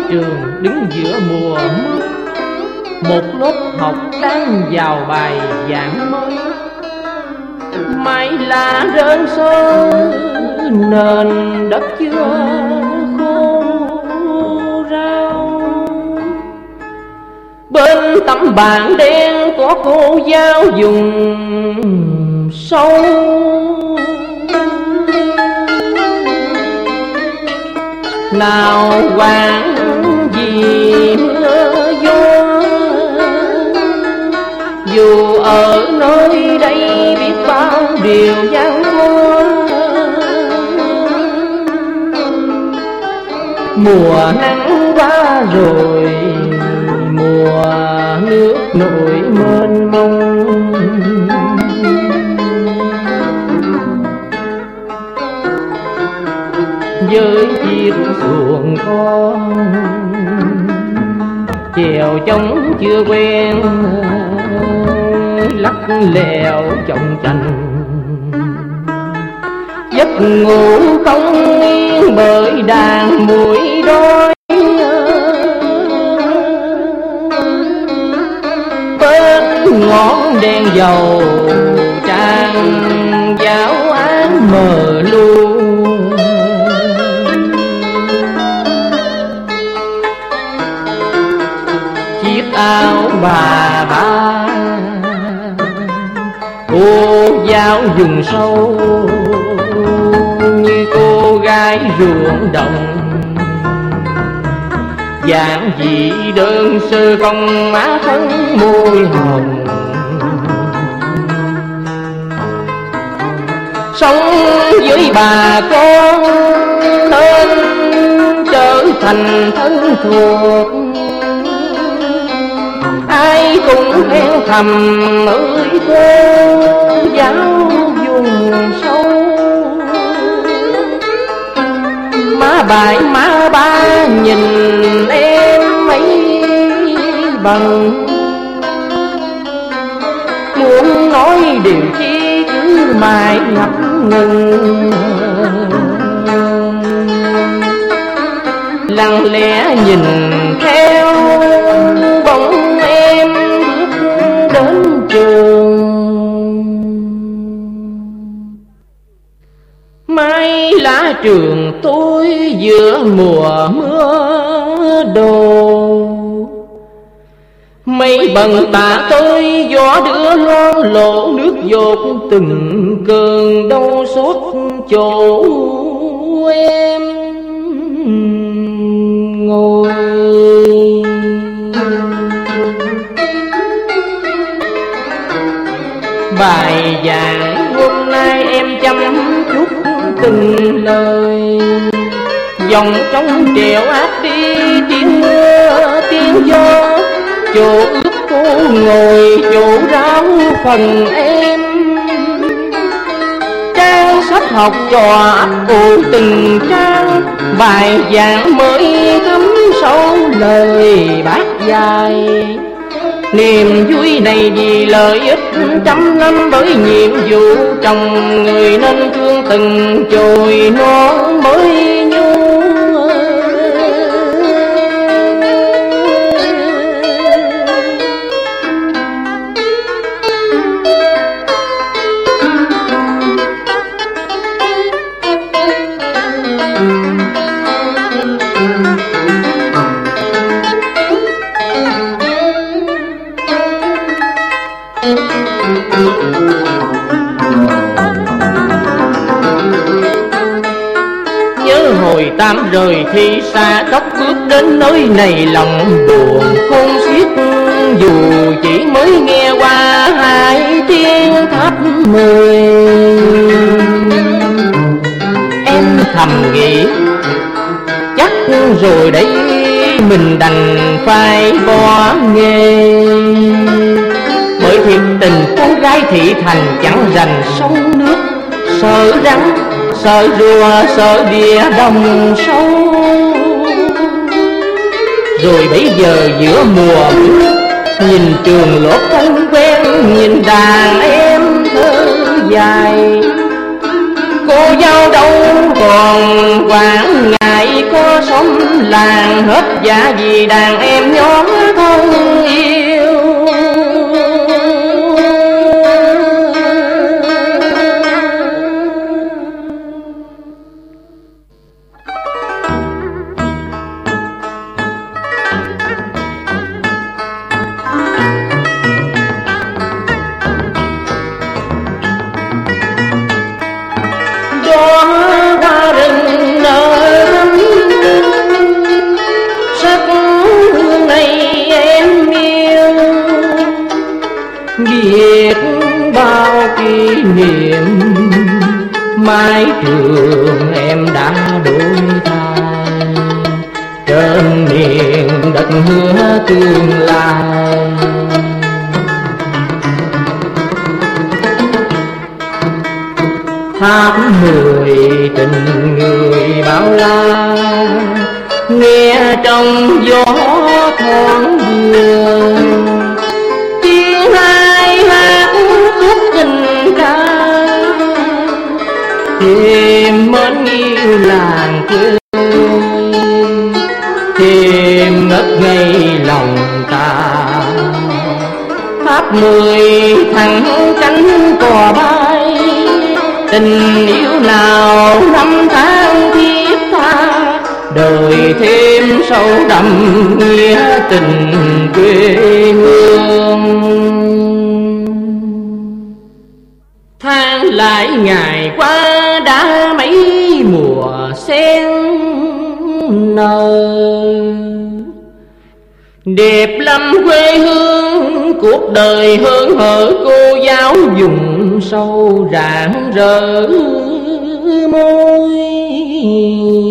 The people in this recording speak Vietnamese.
trường đứng giữa mùa mưa, một lớp học đang vào bài giảng mới. Mai lá rơi rơi nền đất chưa khô rao. Bên tấm bảng đen có cô giáo dùng sâu. Nào quản gì mưa gió, dù ở nơi đây biết bao điều gian khó. Mùa nắng qua rồi, mùa nước nổi mênh mông. Với chiếc xuồng con chèo trống chưa quen, lắc lèo chồng chành. Giấc ngủ không yên bởi đàn muỗi đói. Bên ngọn đèn dầu trang giáo án mờ lu. Chiếc áo bà ba cô giáo dùng sâu, như cô gái ruộng đồng. Giản dị đơn sơ không má thân môi hồng. Sống với bà con nên trở thành thân thuộc. Ai cũng khen thầm ơi cô giáo dùng sâu. Má bài má ba nhìn em ấy bằng, muốn nói điều chi cứ mãi ngập ngừng. Lặng lẽ nhìn theo bóng em bước đến trường. Mai lá trường tôi giữa mùa mưa đổ. Mây bần tà tôi gió đưa loan lộ, nước dột từng cơn đau xót chỗ em ngồi. Bài giảng hôm nay em chăm chút từng lời, dòng trong trẻo ác đi tiếng mưa tiếng gió. Chỗ ước cô ngồi chỗ ráo phần em, trang sách học trò ấp ủ từng trang. Bài giảng mới thấm sâu lời bác dạy. Niềm vui này vì lợi ích trăm năm, với nhiệm vụ trồng người nên thương từng chồi non mới nhu. Nhớ hồi Tám rời thì xa cốc bước đến nơi này, lòng buồn khôn xiết. Dù chỉ mới nghe qua hai tiếng tháp 10, em thầm nghĩ chắc rồi đấy mình đành phải bỏ nghề. Bởi thiệt tình con gái thị thành chẳng rành sông nước, sợ rắn, sợ rùa, sợ địa đồng sâu. Rồi bây giờ giữa mùa nhìn trường lớp thân quen, nhìn đàn em thơ dài. Cô giao đâu còn quãng ngày có sống làng, hết dạ vì đàn em nhóm thân yêu. Hoa rừng nở thắm sắc hương này em yêu, biết bao kỷ niệm mái trường em đã đổi thay, trên miền đất hứa tương lai. Tháp 10 tình người bao la, nghe trong gió thoáng vừa, tiếng hai hát khúc tình ca, thêm mến yêu làng quê, thêm ngất ngây lòng ta. Tháp 10 thẳng cánh cò bay, tình yêu nào năm tháng thiết tha, đời thêm sâu đậm nghĩa tình quê hương. Tháng lại ngày qua đã mấy mùa sen nở, đẹp lắm quê hương cuộc đời hớn hở, cô giáo dùng sâu rạng rỡ môi.